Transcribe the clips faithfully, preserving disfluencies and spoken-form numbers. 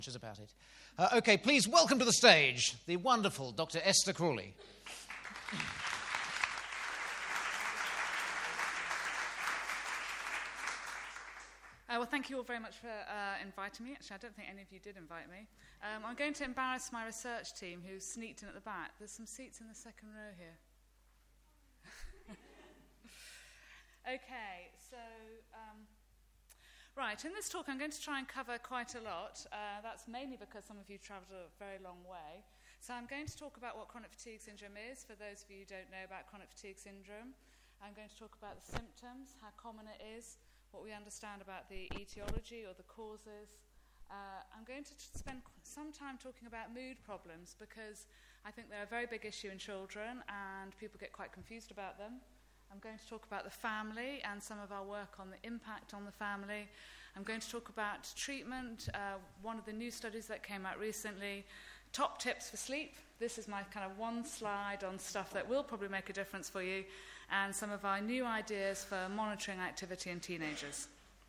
about it. Uh, okay, please welcome to the stage the wonderful Doctor Esther Crawley. Uh, well, thank you all very much for uh, inviting me. Actually, I don't think any of you did invite me. Um, I'm going to embarrass my research team who sneaked in at the back. There's some seats in the second row here. Okay, so... Um, Right, in this talk I'm going to try and cover quite a lot. Uh, that's mainly because some of you travelled a very long way. So I'm going to talk about what chronic fatigue syndrome is, for those of you who don't know about chronic fatigue syndrome. I'm going to talk about the symptoms, how common it is, what we understand about the etiology or the causes. Uh, I'm going to t- spend some time talking about mood problems because I think they're a very big issue in children and people get quite confused about them. I'm going to talk about the family and some of our work on the impact on the family. I'm going to talk about treatment, uh, one of the new studies that came out recently, top tips for sleep. This is my kind of one slide on stuff that will probably make a difference for you, and some of our new ideas for monitoring activity in teenagers.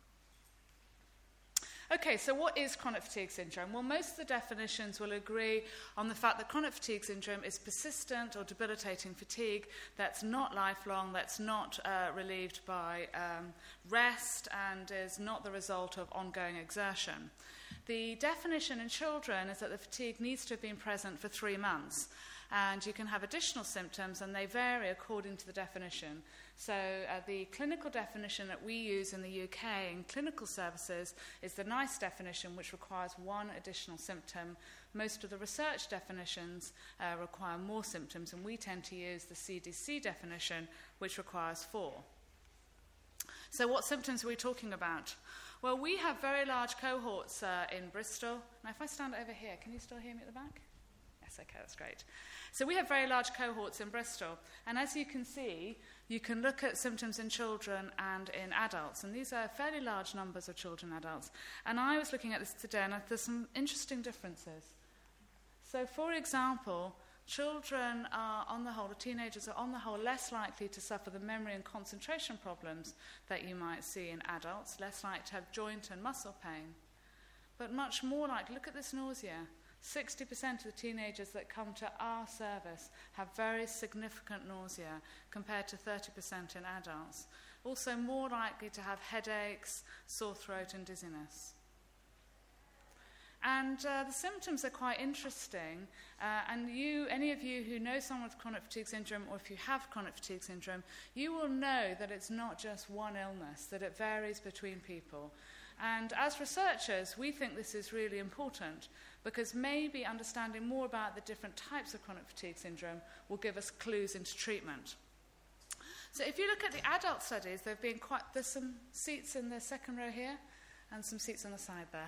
Okay, so what is chronic fatigue syndrome? Well, most of the definitions will agree on the fact that chronic fatigue syndrome is persistent or debilitating fatigue that's not lifelong, that's not uh, relieved by um, rest, and is not the result of ongoing exertion. The definition in children is that the fatigue needs to have been present for three months. And you can have additional symptoms, and they vary according to the definition. So uh, the clinical definition that we use in the U K in clinical services is the NICE definition, which requires one additional symptom. Most of the research definitions uh, require more symptoms, and we tend to use the C D C definition, which requires four. So what symptoms are we talking about? Well, we have very large cohorts uh, in Bristol. Now, if I stand over here, can you still hear me at the back? Yes, okay, that's great. So we have very large cohorts in Bristol, and as you can see, you can look at symptoms in children and in adults, and these are fairly large numbers of children and adults. And I was looking at this today, and there's some interesting differences. So, for example, children are, on the whole, or teenagers are on the whole less likely to suffer the memory and concentration problems that you might see in adults, less likely to have joint and muscle pain, but much more likely, look at this nausea. sixty percent of the teenagers that come to our service have very significant nausea compared to thirty percent in adults. Also more likely to have headaches, sore throat and dizziness. And uh, the symptoms are quite interesting. Uh, and you, any of you who know someone with chronic fatigue syndrome, or if you have chronic fatigue syndrome, you will know that it's not just one illness, that it varies between people. And as researchers, we think this is really important because maybe understanding more about the different types of chronic fatigue syndrome will give us clues into treatment. So if you look at the adult studies, there have been quite, there's some seats in the second row here and some seats on the side there.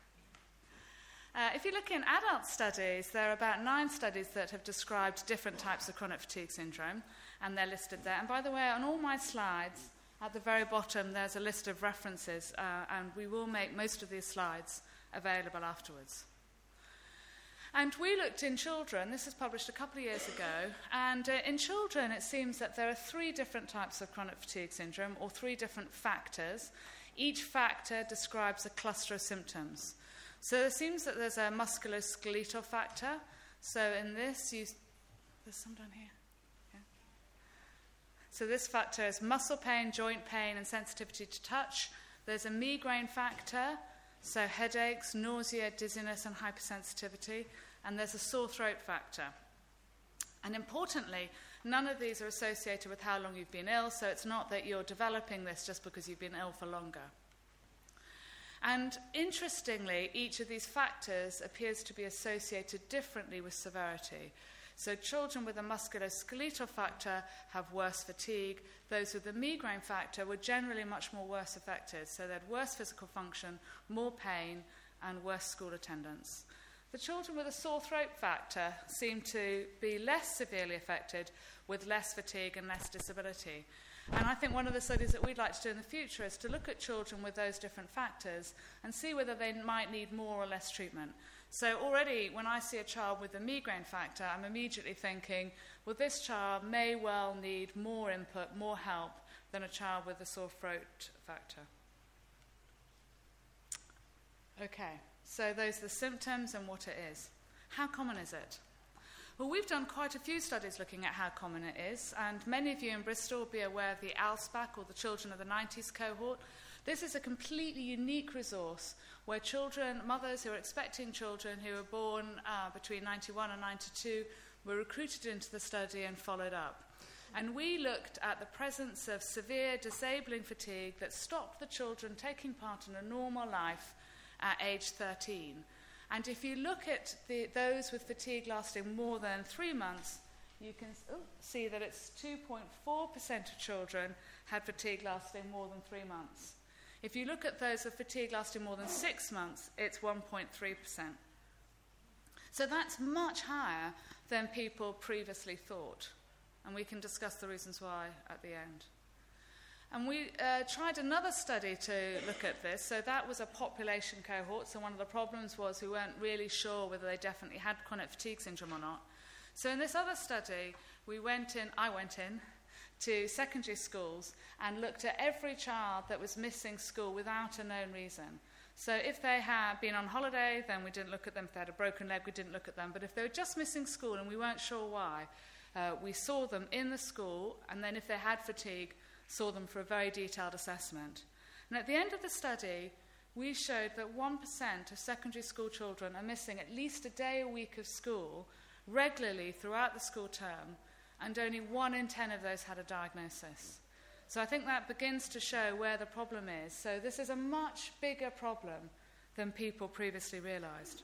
Uh, if you look in adult studies, there are about nine studies that have described different types of chronic fatigue syndrome, and they're listed there. And by the way, on all my slides, at the very bottom, there's a list of references, uh, and we will make most of these slides available afterwards. And we looked in children, this was published a couple of years ago, and uh, in children it seems that there are three different types of chronic fatigue syndrome, or three different factors. Each factor describes a cluster of symptoms. So it seems that there's a musculoskeletal factor. So in this, you, there's some down here. Yeah. So this factor is muscle pain, joint pain, and sensitivity to touch. There's a migraine factor, so headaches, nausea, dizziness, and hypersensitivity. And there's a sore throat factor. And importantly, none of these are associated with how long you've been ill, so it's not that you're developing this just because you've been ill for longer. And interestingly, each of these factors appears to be associated differently with severity. So children with a musculoskeletal factor have worse fatigue. Those with the migraine factor were generally much more worse affected. So they had worse physical function, more pain, and worse school attendance. The children with a sore throat factor seem to be less severely affected with less fatigue and less disability. And I think one of the studies that we'd like to do in the future is to look at children with those different factors and see whether they might need more or less treatment. So already when I see a child with a migraine factor, I'm immediately thinking, well, this child may well need more input, more help than a child with a sore throat factor. Okay. So those are the symptoms and what it is. How common is it? Well, we've done quite a few studies looking at how common it is, and many of you in Bristol will be aware of the ALSPAC, or the Children of the nineties cohort. This is a completely unique resource where children, mothers who are expecting children who were born uh, between ninety-one and ninety-two were recruited into the study and followed up. And we looked at the presence of severe disabling fatigue that stopped the children taking part in a normal life at age thirteen. And if you look at the, those with fatigue lasting more than three months, you can oh, see that it's two point four percent of children had fatigue lasting more than three months. If you look at those with fatigue lasting more than six months, it's one point three percent. So that's much higher than people previously thought. And we can discuss the reasons why at the end. And we uh, tried another study to look at this. So that was a population cohort. So one of the problems was we weren't really sure whether they definitely had chronic fatigue syndrome or not. So in this other study, we went in, I went in, to secondary schools and looked at every child that was missing school without a known reason. So if they had been on holiday, then we didn't look at them. If they had a broken leg, we didn't look at them. But if they were just missing school and we weren't sure why, uh, we saw them in the school, and then if they had fatigue, saw them for a very detailed assessment. And at the end of the study, we showed that one percent of secondary school children are missing at least a day a week of school regularly throughout the school term, and only one in ten of those had a diagnosis. So I think that begins to show where the problem is. So this is a much bigger problem than people previously realised.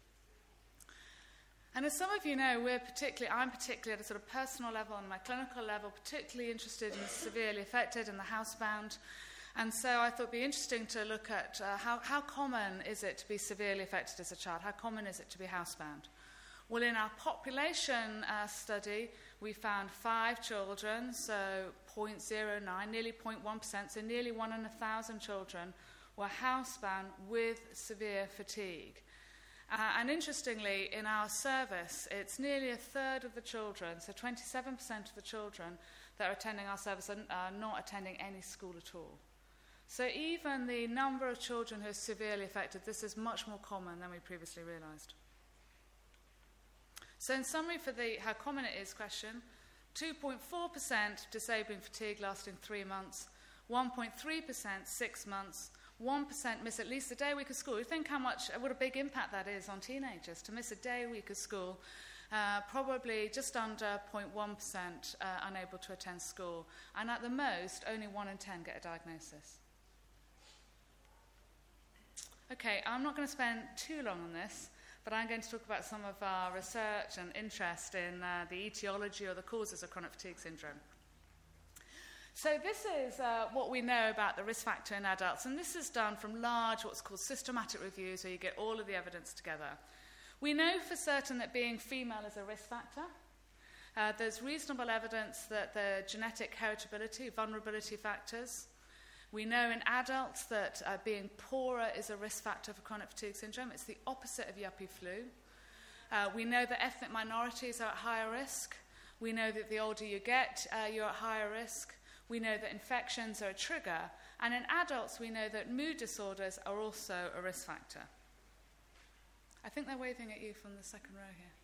And as some of you know, we're particularly, I'm particularly at a sort of personal level and my clinical level, particularly interested in the severely affected and the housebound. And so I thought it would be interesting to look at uh, how, how common is it to be severely affected as a child? How common is it to be housebound? Well, in our population uh, study, we found five children, so zero point zero nine, nearly zero point one percent, so nearly one in a thousand children were housebound with severe fatigue. Uh, and interestingly, in our service, it's nearly a third of the children, so twenty-seven percent of the children that are attending our service are, are not attending any school at all. So even the number of children who are severely affected, this is much more common than we previously realised. So in summary for the how common it is question, two point four percent disabling fatigue lasting three months, one point three percent six months, one percent miss at least a day a week of school. You think how much, what a big impact that is on teenagers to miss a day a week of school. Uh, probably just under zero point one percent uh, unable to attend school. And at the most, only one in ten get a diagnosis. Okay, I'm not going to spend too long on this, but I'm going to talk about some of our research and interest in uh, the etiology or the causes of chronic fatigue syndrome. So this is uh, what we know about the risk factor in adults, and this is done from large, what's called systematic reviews, where you get all of the evidence together. We know for certain that being female is a risk factor. Uh, there's reasonable evidence that the genetic heritability, vulnerability factors. We know in adults that uh, being poorer is a risk factor for chronic fatigue syndrome. It's the opposite of yuppie flu. Uh, we know that ethnic minorities are at higher risk. We know that the older you get, uh, you're at higher risk. We know that infections are a trigger. And in adults, we know that mood disorders are also a risk factor. I think they're waving at you from the second row here.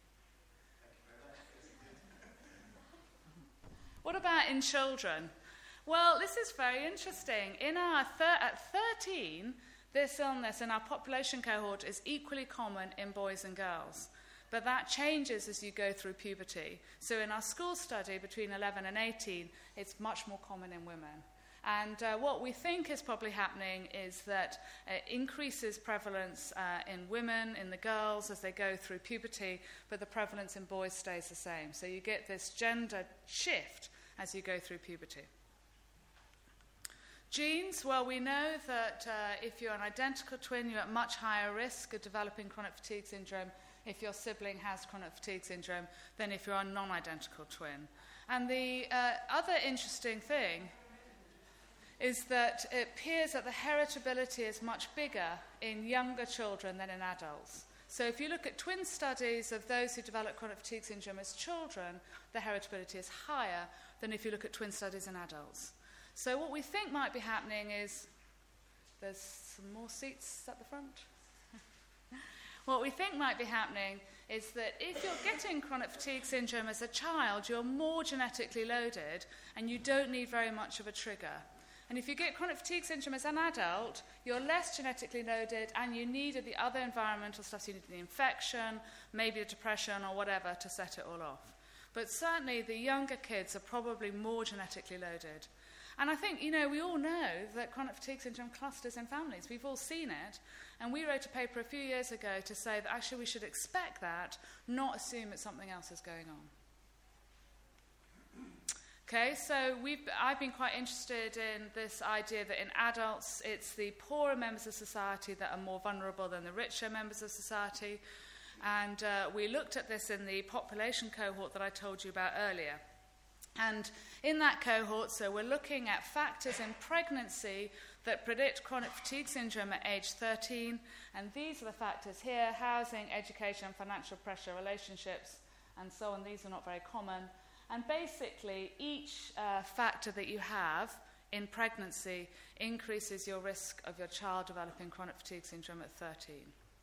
What about in children? Well, this is very interesting. In our thir- at thirteen, this illness in our population cohort is equally common in boys and girls. But that changes as you go through puberty. So in our school study between eleven and eighteen, it's much more common in women. And uh, what we think is probably happening is that it increases prevalence uh, in women, in the girls as they go through puberty, but the prevalence in boys stays the same. So you get this gender shift as you go through puberty. Genes, well, we know that uh, if you're an identical twin, you're at much higher risk of developing chronic fatigue syndrome if your sibling has chronic fatigue syndrome than if you're a non-identical twin. And the uh, other interesting thing is that it appears that the heritability is much bigger in younger children than in adults. So if you look at twin studies of those who develop chronic fatigue syndrome as children, the heritability is higher than if you look at twin studies in adults. So what we think might be happening is, there's some more seats at the front. what we think might be happening is that if you're getting chronic fatigue syndrome as a child, you're more genetically loaded and you don't need very much of a trigger. And if you get chronic fatigue syndrome as an adult, you're less genetically loaded and you needed the other environmental stuff, so you needed the infection, maybe a depression or whatever to set it all off. But certainly the younger kids are probably more genetically loaded. And I think, you know, we all know that chronic fatigue syndrome clusters in families. We've all seen it. And we wrote a paper a few years ago to say that actually we should expect that, not assume that something else is going on. Okay, so we've, I've been quite interested in this idea that in adults, it's the poorer members of society that are more vulnerable than the richer members of society. And uh, we looked at this in the population cohort that I told you about earlier. And in that cohort, so we're looking at factors in pregnancy that predict chronic fatigue syndrome at age thirteen. And these are the factors here: housing, education, financial pressure, relationships, and so on. These are not very common. And basically, each uh, factor that you have in pregnancy increases your risk of your child developing chronic fatigue syndrome at thirteen.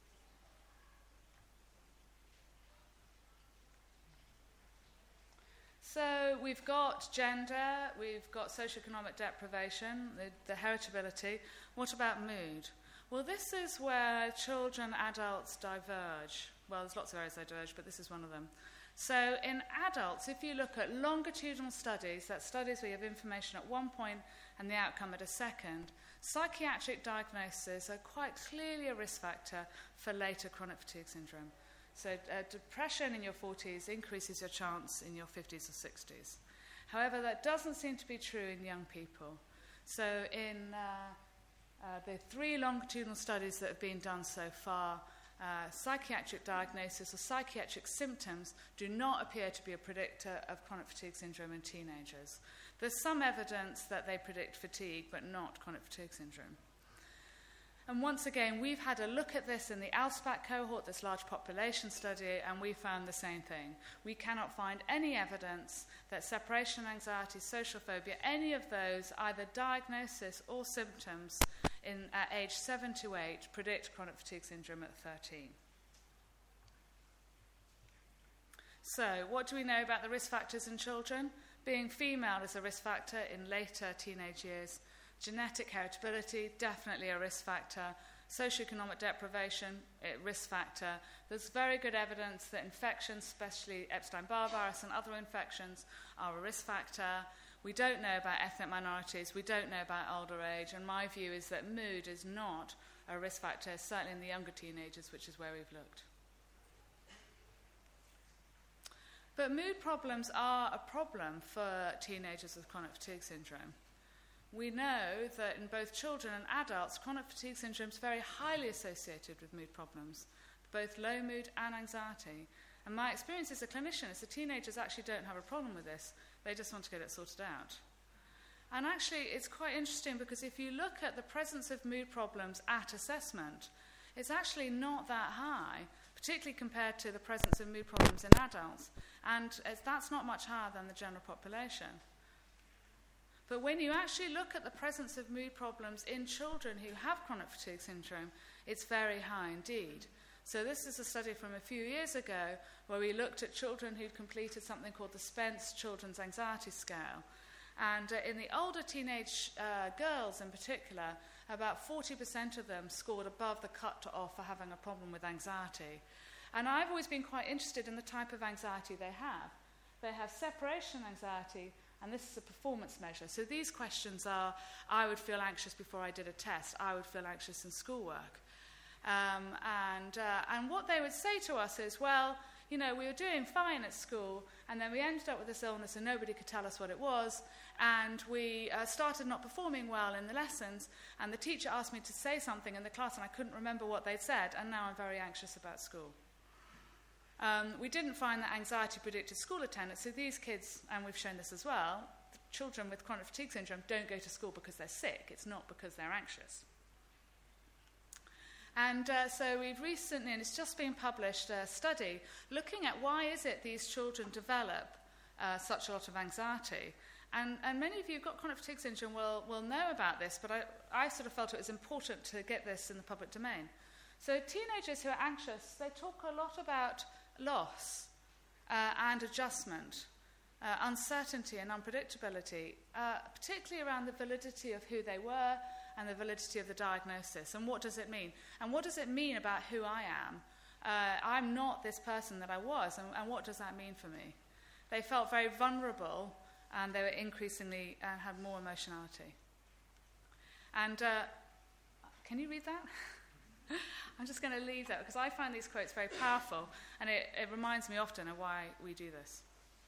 So we've got gender, we've got socioeconomic deprivation, the, the heritability. What about mood? Well, this is where children, adults diverge. Well, there's lots of areas they diverge, but this is one of them. So in adults, if you look at longitudinal studies, that's studies where you have information at one point and the outcome at a second, psychiatric diagnoses are quite clearly a risk factor for later chronic fatigue syndrome. So uh, depression in your forties increases your chance in your fifties or sixties. However, that doesn't seem to be true in young people. So in uh, uh, the three longitudinal studies that have been done so far, uh, psychiatric diagnosis or psychiatric symptoms do not appear to be a predictor of chronic fatigue syndrome in teenagers. There's some evidence that they predict fatigue, but not chronic fatigue syndrome. And once again, we've had a look at this in the ALSPAC cohort, this large population study, and we found the same thing. We cannot find any evidence that separation anxiety, social phobia, any of those, either diagnosis or symptoms in, at age seven to eight, predict chronic fatigue syndrome at thirteen. So, what do we know about the risk factors in children? Being female is a risk factor in later teenage years. Genetic heritability, definitely a risk factor. Socioeconomic deprivation, a risk factor. There's very good evidence that infections, especially Epstein-Barr virus and other infections, are a risk factor. We don't know about ethnic minorities. We don't know about older age. And my view is that mood is not a risk factor, certainly in the younger teenagers, which is where we've looked. But mood problems are a problem for teenagers with chronic fatigue syndrome. We know that in both children and adults, chronic fatigue syndrome is very highly associated with mood problems, both low mood and anxiety. And my experience as a clinician is that teenagers actually don't have a problem with this. They just want to get it sorted out. And actually, it's quite interesting because if you look at the presence of mood problems at assessment, it's actually not that high, particularly compared to the presence of mood problems in adults. And that's not much higher than the general population. But when you actually look at the presence of mood problems in children who have chronic fatigue syndrome, it's very high indeed. So this is a study from a few years ago where we looked at children who'd completed something called the Spence Children's Anxiety Scale. And uh, in the older teenage uh, girls in particular, about forty percent of them scored above the cut-off for having a problem with anxiety. And I've always been quite interested in the type of anxiety they have. They have separation anxiety, and this is a performance measure. So these questions are, I would feel anxious before I did a test. I would feel anxious in schoolwork. Um, and, uh, and what they would say to us is, well, you know, we were doing fine at school, and then we ended up with this illness and nobody could tell us what it was, and we uh, started not performing well in the lessons, and the teacher asked me to say something in the class and I couldn't remember what they'd said, and now I'm very anxious about school. Um, we didn't find that anxiety predicted school attendance, so these kids, and we've shown this as well, children with chronic fatigue syndrome don't go to school because they're sick, it's not because they're anxious. And uh, so we've recently, and it's just been published, a study looking at why is it these children develop uh, such a lot of anxiety. And, and many of you who've got chronic fatigue syndrome will, will know about this, but I, I sort of felt it was important to get this in the public domain. So teenagers who are anxious, they talk a lot about loss uh, and adjustment, uh, uncertainty and unpredictability, uh, particularly around the validity of who they were and the validity of the diagnosis. And what does it mean? And what does it mean about who I am? Uh, I'm not this person that I was, and, and what does that mean for me? They felt very vulnerable, and they were increasingly uh, had more emotionality. And uh, can you read that? I'm just going to leave that because I find these quotes very powerful, and it, it reminds me often of why we do this.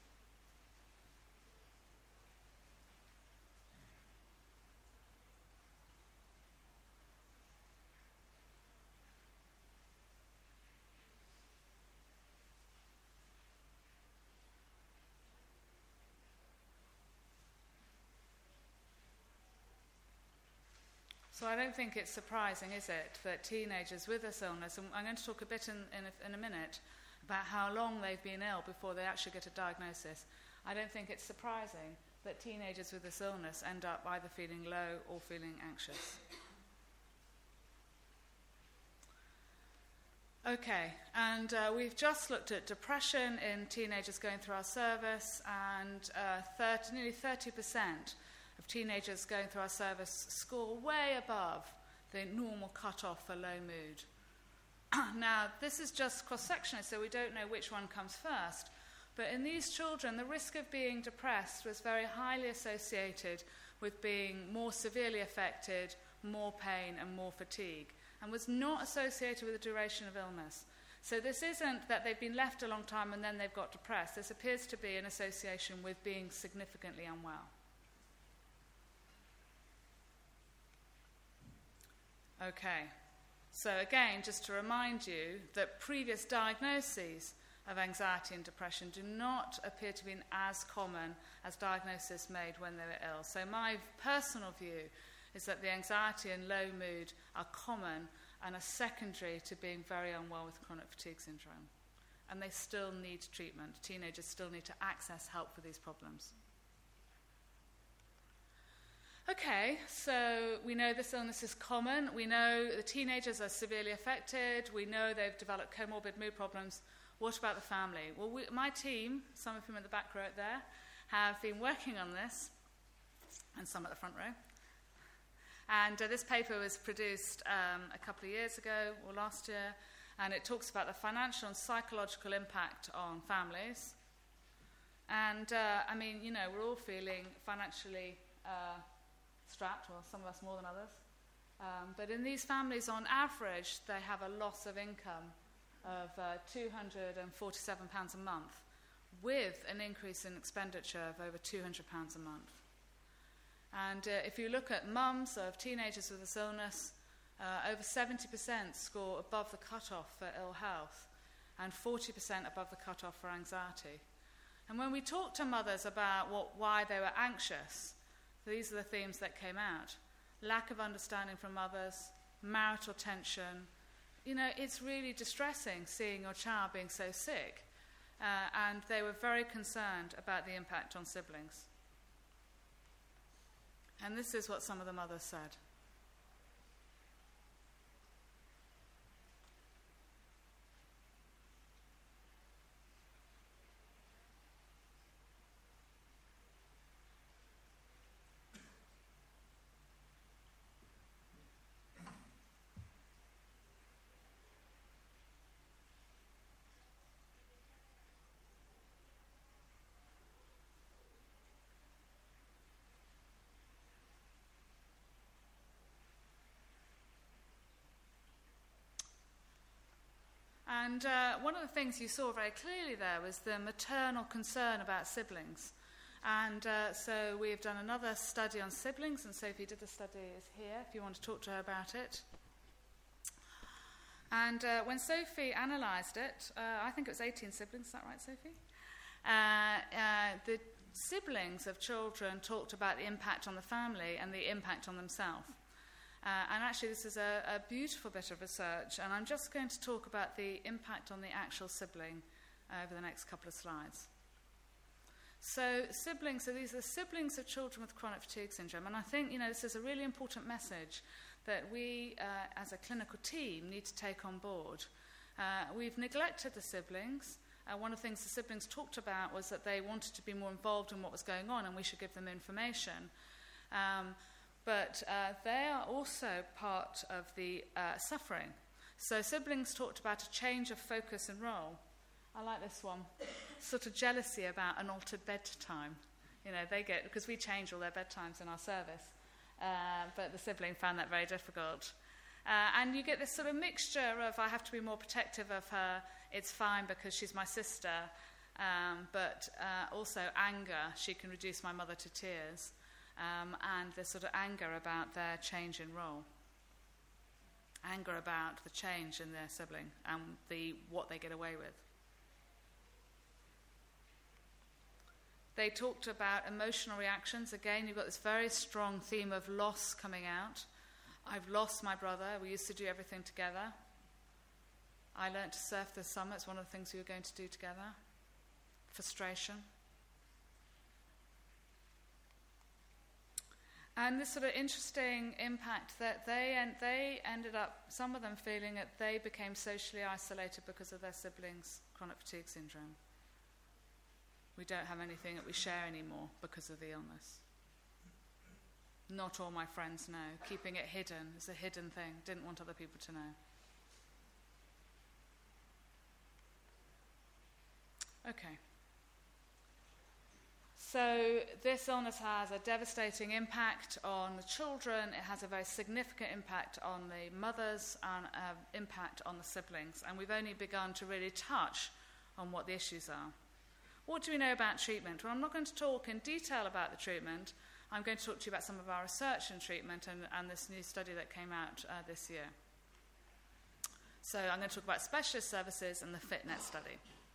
So I don't think it's surprising, is it, that teenagers with this illness, and I'm going to talk a bit in, in, a, in a minute about how long they've been ill before they actually get a diagnosis. I don't think it's surprising that teenagers with this illness end up either feeling low or feeling anxious. Okay, and uh, we've just looked at depression in teenagers going through our service, and uh, thirty, nearly thirty percent of teenagers going through our service score way above the normal cutoff for low mood. Now, this is just cross-sectional, so we don't know which one comes first. But in these children, the risk of being depressed was very highly associated with being more severely affected, more pain, and more fatigue, and was not associated with the duration of illness. So this isn't that they've been left a long time and then they've got depressed. This appears to be an association with being significantly unwell. Okay, so again, just to remind you that previous diagnoses of anxiety and depression do not appear to be as common as diagnoses made when they were ill. So my personal view is that the anxiety and low mood are common and are secondary to being very unwell with chronic fatigue syndrome. And they still need treatment. Teenagers still need to access help for these problems. Okay, so we know this illness is common. We know the teenagers are severely affected. We know they've developed comorbid mood problems. What about the family? Well, we, my team, some of whom in the back row there, have been working on this, and some at the front row. And uh, this paper was produced um, a couple of years ago, or last year, and it talks about the financial and psychological impact on families. And, uh, I mean, you know, we're all feeling financially uh, strapped, well, some of us more than others. Um, but in these families, on average, they have a loss of income of uh, two hundred forty-seven pounds a month, with an increase in expenditure of over two hundred pounds a month. And uh, if you look at mums of teenagers with this illness, uh, over seventy percent score above the cutoff for ill health, and forty percent above the cutoff for anxiety. And when we talk to mothers about what, why they were anxious, these are the themes that came out. Lack of understanding from others, marital tension. You know, it's really distressing seeing your child being so sick. Uh, and they were very concerned about the impact on siblings. And this is what some of the mothers said. And uh, one of the things you saw very clearly there was the maternal concern about siblings. And uh, so we've done another study on siblings, and Sophie did the study is here if you want to talk to her about it. And uh, when Sophie analysed it, uh, I think it was eighteen siblings, is that right, Sophie? Uh, uh, the siblings of children talked about the impact on the family and the impact on themselves. Uh, and actually this is a, a beautiful bit of research, and I'm just going to talk about the impact on the actual sibling uh, over the next couple of slides. So siblings, so these are siblings of children with chronic fatigue syndrome, and I think, you know, this is a really important message, that we, uh, as a clinical team, need to take on board. Uh, we've neglected the siblings. Uh, one of the things the siblings talked about was that they wanted to be more involved in what was going on and we should give them information. Um, but uh, they are also part of the uh, suffering. So siblings talked about a change of focus and role. I like this one. Sort of jealousy about an altered bedtime. You know, they get, because we change all their bedtimes in our service. Uh, but the sibling found that very difficult. Uh, and you get this sort of mixture of, I have to be more protective of her, it's fine because she's my sister, um, but uh, also anger, she can reduce my mother to tears, um, and this sort of anger about their change in role. Anger about the change in their sibling and the what they get away with. They talked about emotional reactions. Again, you've got this very strong theme of loss coming out. I've lost my brother. We used to do everything together. I learnt to surf this summer. It's one of the things we were going to do together. Frustration. And this sort of interesting impact that they en- they ended up, some of them feeling that they became socially isolated because of their siblings' chronic fatigue syndrome. We don't have anything that we share anymore because of the illness. Not all my friends know. Keeping it hidden is a hidden thing. Didn't want other people to know. Okay. So this illness has a devastating impact on the children. It has a very significant impact on the mothers and an impact on the siblings. And we've only begun to really touch on what the issues are. What do we know about treatment? Well, I'm not going to talk in detail about the treatment. I'm going to talk to you about some of our research in treatment and, and this new study that came out uh, this year. So I'm going to talk about specialist services and the FitNet study.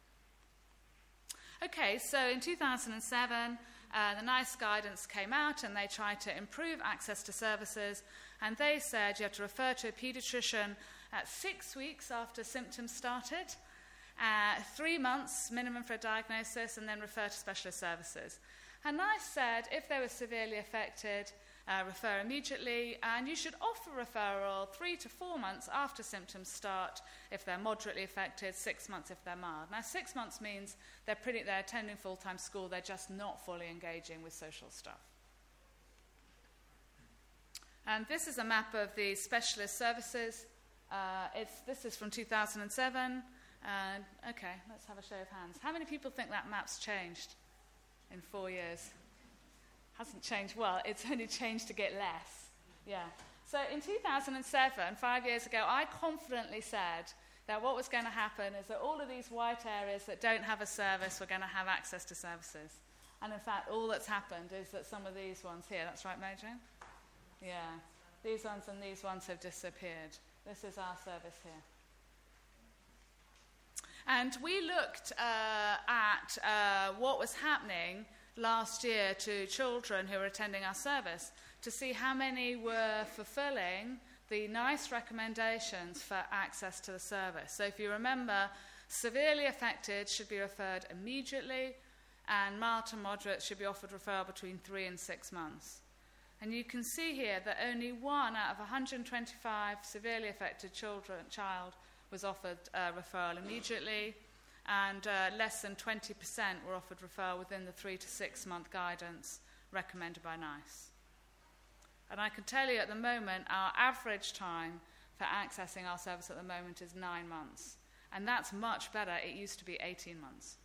Okay, so in two thousand seven, uh, the NICE guidance came out and they tried to improve access to services, and they said you have to refer to a paediatrician at six weeks after symptoms started, uh, three months minimum for a diagnosis, and then refer to specialist services. And NICE said if they were severely affected, uh, refer immediately, and you should offer referral three to four months after symptoms start if they're moderately affected, six months if they're mild. Now, six months means they're pretty, they're attending full-time school, they're just not fully engaging with social stuff. And this is a map of the specialist services. Uh, it's, this is from two thousand seven. Uh, okay, let's have a show of hands. How many people think that map's changed in four years? Hasn't changed. Well, it's only changed to get less. Yeah. So in two thousand seven, five years ago, I confidently said that what was going to happen is that all of these white areas that don't have a service were going to have access to services. And in fact, all that's happened is that some of these ones here, that's right, Mary Jane? Yeah. These ones and these ones have disappeared. This is our service here. And we looked uh, at uh, what was happening last year to children who were attending our service to see how many were fulfilling the NICE recommendations for access to the service. So if you remember, severely affected should be referred immediately, and mild to moderate should be offered referral between three and six months. And you can see here that only one out of one hundred twenty-five severely affected children, child was offered uh, referral immediately, and uh, less than twenty percent were offered referral within the three to six month guidance recommended by NICE. And I can tell you at the moment, our average time for accessing our service at the moment is nine months. And that's much better. It used to be eighteen months.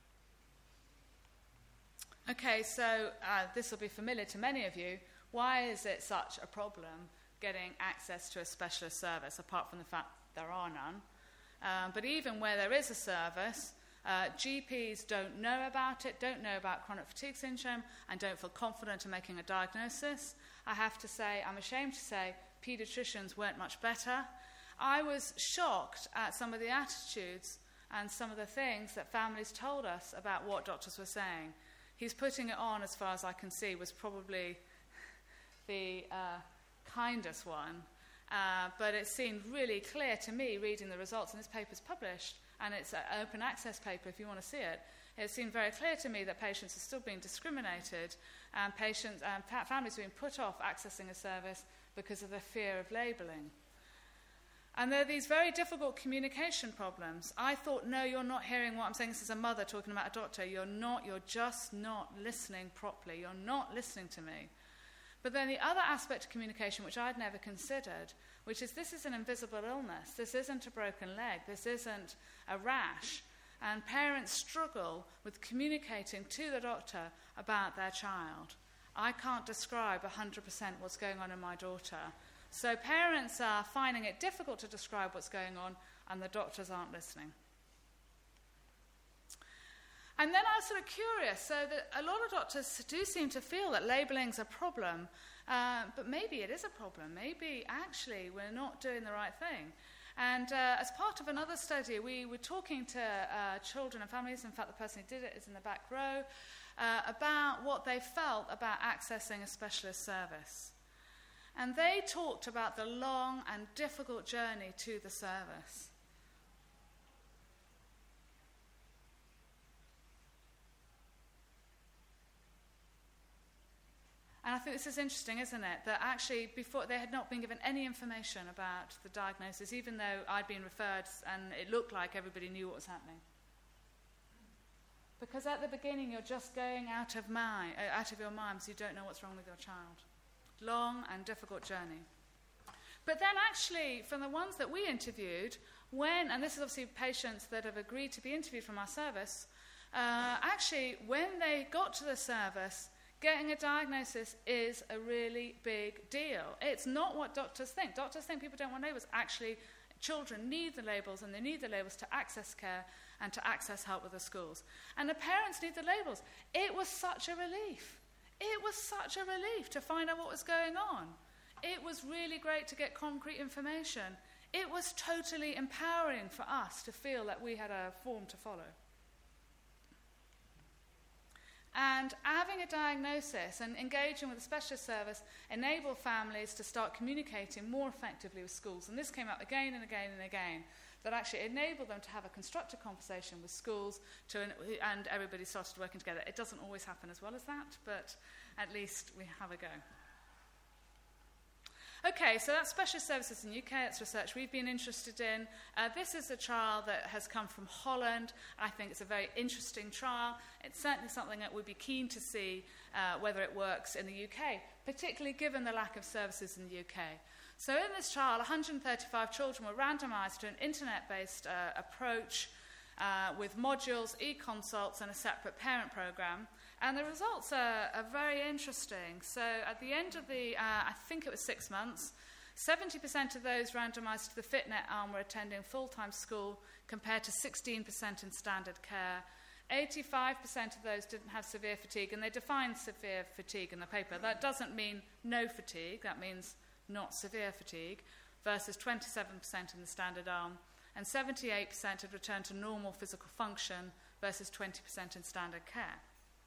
Okay, so uh, this will be familiar to many of you. Why is it such a problem getting access to a specialist service, apart from the fact there are none? Um, but even where there is a service, uh, G Ps don't know about it, don't know about chronic fatigue syndrome, and don't feel confident in making a diagnosis. I have to say, I'm ashamed to say, paediatricians weren't much better. I was shocked at some of the attitudes and some of the things that families told us about what doctors were saying. He's putting it on, as far as I can see, was probably the uh, kindest one. Uh, but it seemed really clear to me, reading the results, and this paper's published, and it's an open access paper if you want to see it. It seemed very clear to me that patients are still being discriminated, and patients and fa- families are being put off accessing a service because of the fear of labelling. And there are these very difficult communication problems. I thought, no, you're not hearing what I'm saying. This is a mother talking about a doctor. You're not, you're just not listening properly. You're not listening to me. But then the other aspect of communication, which I'd never considered, which is this is an invisible illness. This isn't a broken leg. This isn't a rash. And parents struggle with communicating to the doctor about their child. I can't describe one hundred percent what's going on in my daughter. So parents are finding it difficult to describe what's going on, and the doctors aren't listening. And then I was sort of curious, so that a lot of doctors do seem to feel that labelling's a problem, uh, but maybe it is a problem. Maybe actually we're not doing the right thing. And uh, as part of another study, we were talking to uh, children and families, in fact the person who did it is in the back row, uh, about what they felt about accessing a specialist service. And they talked about the long and difficult journey to the service. And I think this is interesting, isn't it? That actually before they had not been given any information about the diagnosis, even though I'd been referred and it looked like everybody knew what was happening. Because at the beginning you're just going out of mind, out of your mind, so you don't know what's wrong with your child. Long and difficult journey. But then actually, from the ones that we interviewed, when, and this is obviously patients that have agreed to be interviewed from our service, uh, actually, when they got to the service, getting a diagnosis is a really big deal. It's not what doctors think. Doctors think people don't want labels. Actually, children need the labels, and they need the labels to access care and to access help with the schools. And the parents need the labels. It was such a relief. It was such a relief to find out what was going on. It was really great to get concrete information. It was totally empowering for us to feel that we had a form to follow. And having a diagnosis and engaging with a specialist service enable families to start communicating more effectively with schools. And this came up again and again and again, that actually enabled them to have a constructive conversation with schools to, and everybody started working together. It doesn't always happen as well as that, but at least we have a go. Okay, so that's specialist services in the U K, that's research we've been interested in. Uh, this is a trial that has come from Holland. I think it's a very interesting trial. It's certainly something that we'd be keen to see uh, whether it works in the U K, particularly given the lack of services in the U K. So in this trial, one hundred thirty-five children were randomised to an internet-based uh, approach uh, with modules, e-consults, and a separate parent programme. And the results are, are very interesting. So at the end of the, uh, I think it was six months, seventy percent of those randomised to the FitNet arm were attending full-time school, compared to sixteen percent in standard care. eighty-five percent of those didn't have severe fatigue, and they defined severe fatigue in the paper. That doesn't mean no fatigue, that means not severe fatigue, versus twenty-seven percent in the standard arm, and seventy-eight percent had returned to normal physical function versus twenty percent in standard care.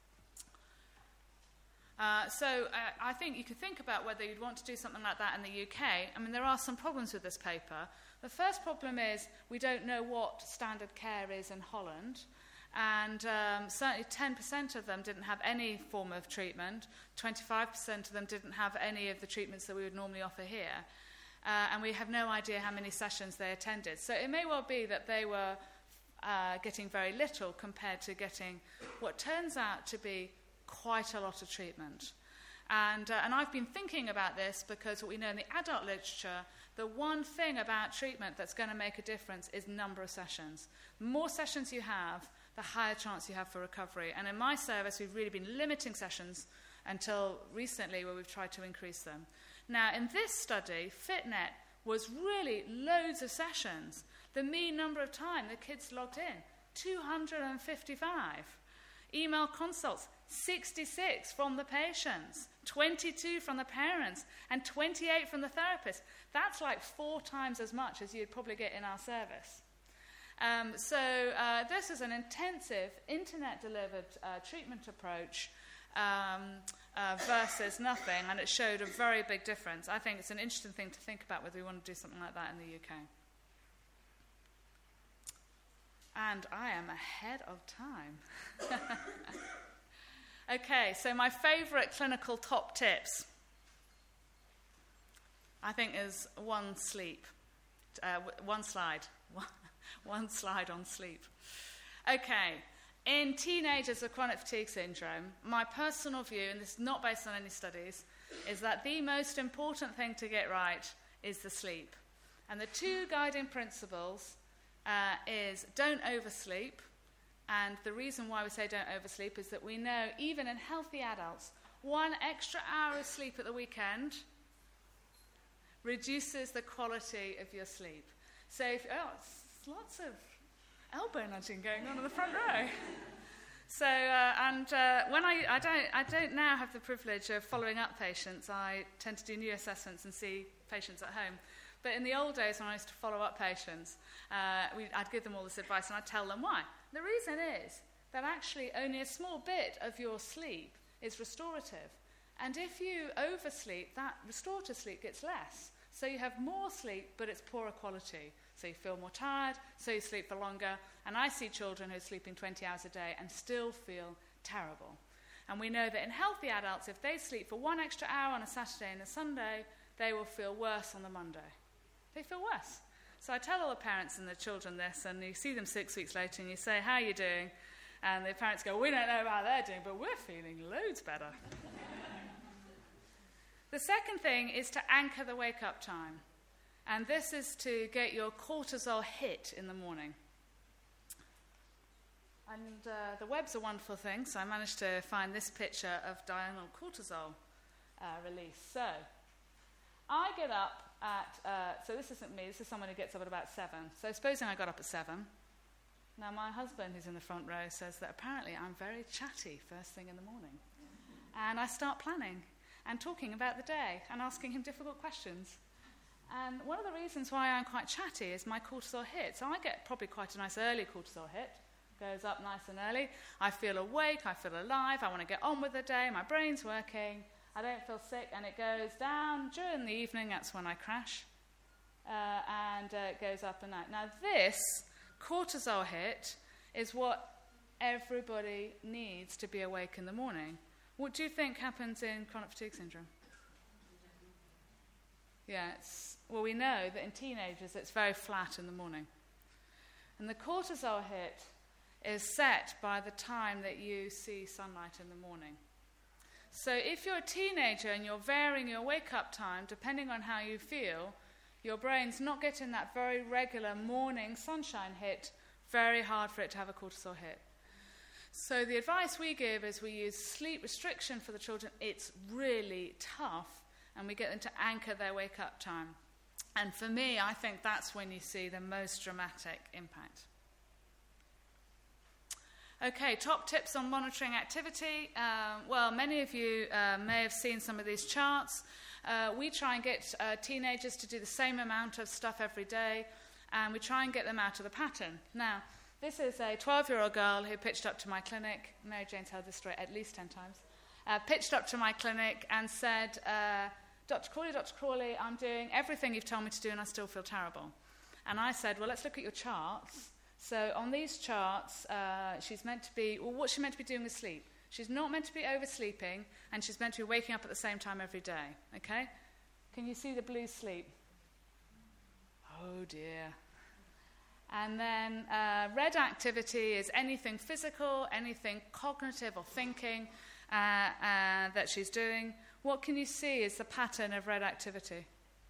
Uh, so uh, I think you could think about whether you'd want to do something like that in the U K. I mean, there are some problems with this paper. The first problem is we don't know what standard care is in Holland, and um, certainly ten percent of them didn't have any form of treatment, twenty-five percent of them didn't have any of the treatments that we would normally offer here, uh, and we have no idea how many sessions they attended. So it may well be that they were uh, getting very little compared to getting what turns out to be quite a lot of treatment. And, uh, and I've been thinking about this because what we know in the adult literature, the one thing about treatment that's going to make a difference is number of sessions. The more sessions you have, the higher chance you have for recovery. And in my service, we've really been limiting sessions until recently, where we've tried to increase them. Now, in this study, FitNet was really loads of sessions. The mean number of time the kids logged in, two hundred fifty-five. Email consults, sixty-six from the patients, twenty-two from the parents, and twenty-eight from the therapist. That's like four times as much as you'd probably get in our service. Um, so uh, this is an intensive, internet-delivered uh, treatment approach um, uh, versus nothing, and it showed a very big difference. I think it's an interesting thing to think about whether we want to do something like that in the U K. And I am ahead of time. Okay, so my favourite clinical top tips. I think there's one sleep, uh, one slide, one slide on sleep. Okay, in teenagers with chronic fatigue syndrome, my personal view, and this is not based on any studies, is that the most important thing to get right is the sleep. And the two guiding principles uh, is don't oversleep. And the reason why we say don't oversleep is that we know even in healthy adults, one extra hour of sleep at the weekend reduces the quality of your sleep. So, if, oh, it's lots of elbow nudging going on in the front row. So, uh, and uh, when I, I don't, I don't now have the privilege of following up patients. I tend to do new assessments and see patients at home. But in the old days when I used to follow up patients, uh, we, I'd give them all this advice and I'd tell them why. The reason is that actually only a small bit of your sleep is restorative. And if you oversleep, that restorative sleep gets less. So you have more sleep, but it's poorer quality. So you feel more tired, so you sleep for longer. And I see children who are sleeping twenty hours a day and still feel terrible. And we know that in healthy adults, if they sleep for one extra hour on a Saturday and a Sunday, they will feel worse on the Monday. They feel worse. So I tell all the parents and the children this, and you see them six weeks later and you say, how are you doing? And the parents go, we don't know how they're doing, but we're feeling loads better. The second thing is to anchor the wake-up time. And this is to get your cortisol hit in the morning. And uh, the web's a wonderful thing, so I managed to find this picture of diurnal cortisol uh, release. So I get up at, uh, so this isn't me, this is someone who gets up at about seven. So supposing I got up at seven. Now my husband, who's in the front row, says that apparently I'm very chatty first thing in the morning. And I start planning and talking about the day and asking him difficult questions. And one of the reasons why I'm quite chatty is my cortisol hit. So I get probably quite a nice early cortisol hit. Goes up nice and early. I feel awake, I feel alive, I want to get on with the day, my brain's working, I don't feel sick, and it goes down during the evening, that's when I crash, uh, and uh, it goes up at night. Now this cortisol hit is what everybody needs to be awake in the morning. What do you think happens in chronic fatigue syndrome? Yeah, it's, well, we know that in teenagers it's very flat in the morning. And the cortisol hit is set by the time that you see sunlight in the morning. So if you're a teenager and you're varying your wake-up time, depending on how you feel, your brain's not getting that very regular morning sunshine hit, very hard for it to have a cortisol hit. So the advice we give is we use sleep restriction for the children. It's really tough, and we get them to anchor their wake-up time. And for me, I think that's when you see the most dramatic impact. Okay, top tips on monitoring activity. Uh, well, many of you uh, may have seen some of these charts. Uh, we try and get uh, teenagers to do the same amount of stuff every day, and we try and get them out of the pattern. Now, this is a twelve-year-old girl who pitched up to my clinic. Mary Jane's heard this story at least ten times. Uh, pitched up to my clinic and said, uh, Doctor Crawley, Doctor Crawley, I'm doing everything you've told me to do and I still feel terrible. And I said, well, let's look at your charts. So on these charts, uh, she's meant to be, well, what's she meant to be doing with sleep? She's not meant to be oversleeping, and she's meant to be waking up at the same time every day, okay? Can you see the blue sleep? Oh, dear. And then uh, red activity is anything physical, anything cognitive or thinking uh, uh, that she's doing. What can you see is the pattern of red activity?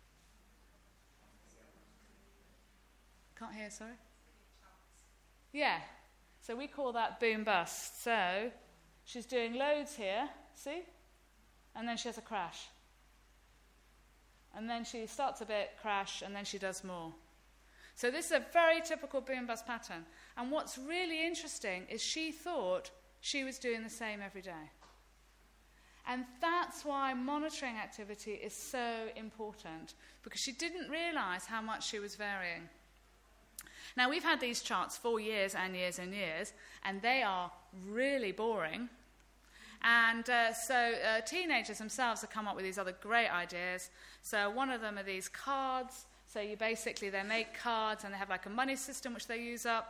Can't hear, sorry? Yeah, so we call that boom bust. So she's doing loads here, see? And then she has a crash. And then she starts a bit, crash, and then she does more. So this is a very typical boom bust pattern. And what's really interesting is she thought she was doing the same every day. And that's why monitoring activity is so important, because she didn't realise how much she was varying. Now, we've had these charts for years and years and years, and they are really boring. And uh, so uh, teenagers themselves have come up with these other great ideas. So one of them are these cards. So you basically, they make cards, and they have like a money system which they use up.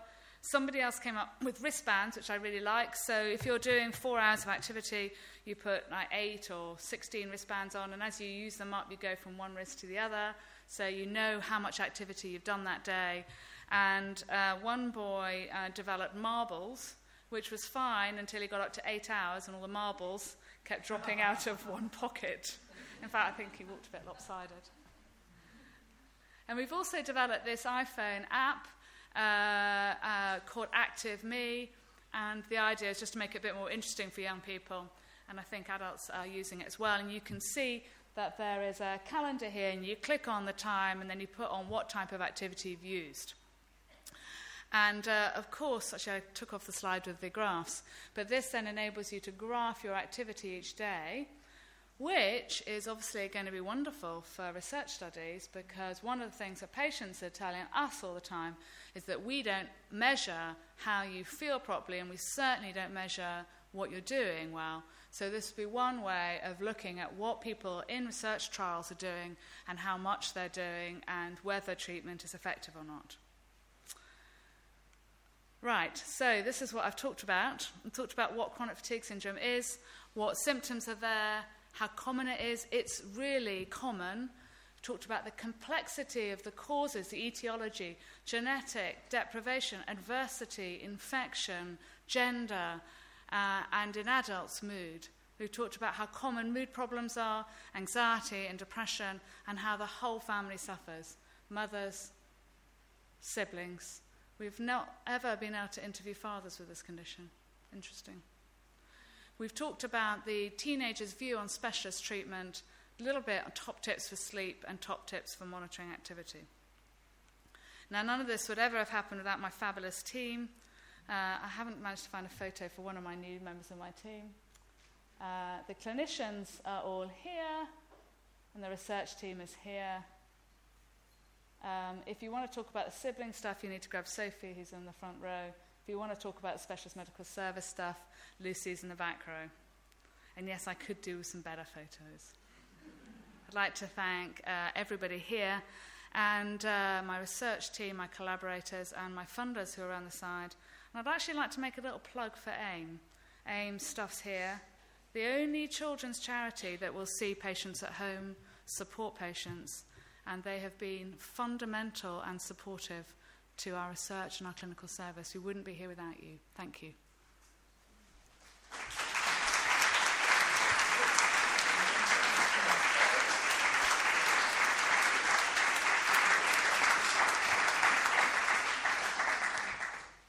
Somebody else came up with wristbands, which I really like. So if you're doing four hours of activity, you put like eight or sixteen wristbands on, and as you use them up, you go from one wrist to the other, so you know how much activity you've done that day. And uh, one boy uh, developed marbles, which was fine until he got up to eight hours, and all the marbles kept dropping out of one pocket. In fact, I think he walked a bit lopsided. And we've also developed this iPhone app uh, uh, called Active Me, and the idea is just to make it a bit more interesting for young people, and I think adults are using it as well. And you can see that there is a calendar here, and you click on the time, and then you put on what type of activity you've used. And, uh, of course, actually I took off the slide with the graphs, but this then enables you to graph your activity each day, which is obviously going to be wonderful for research studies, because one of the things that patients are telling us all the time is that we don't measure how you feel properly, and we certainly don't measure what you're doing well. So this would be one way of looking at what people in research trials are doing and how much they're doing and whether treatment is effective or not. Right, so this is what I've talked about. I've talked about what chronic fatigue syndrome is, what symptoms are there, how common it is. It's really common. I've talked about the complexity of the causes, the etiology, genetic, deprivation, adversity, infection, gender, uh, and in adults, mood. We've talked about how common mood problems are, anxiety and depression, and how the whole family suffers. Mothers, siblings. We've not ever been able to interview fathers with this condition. Interesting. We've talked about the teenager's view on specialist treatment, a little bit on top tips for sleep and top tips for monitoring activity. Now, none of this would ever have happened without my fabulous team. Uh, I haven't managed to find a photo for one of my new members of my team. Uh, the clinicians are all here, and the research team is here. Um, if you want to talk about the sibling stuff, you need to grab Sophie, who's in the front row. If you want to talk about the specialist medical service stuff, Lucy's in the back row. And yes, I could do with some better photos. I'd like to thank uh, everybody here, and uh, my research team, my collaborators, and my funders who are around the side. And I'd actually like to make a little plug for AIM. AIM stuff's here. The only children's charity that will see patients at home, support patients, and they have been fundamental and supportive to our research and our clinical service. We wouldn't be here without you. Thank you.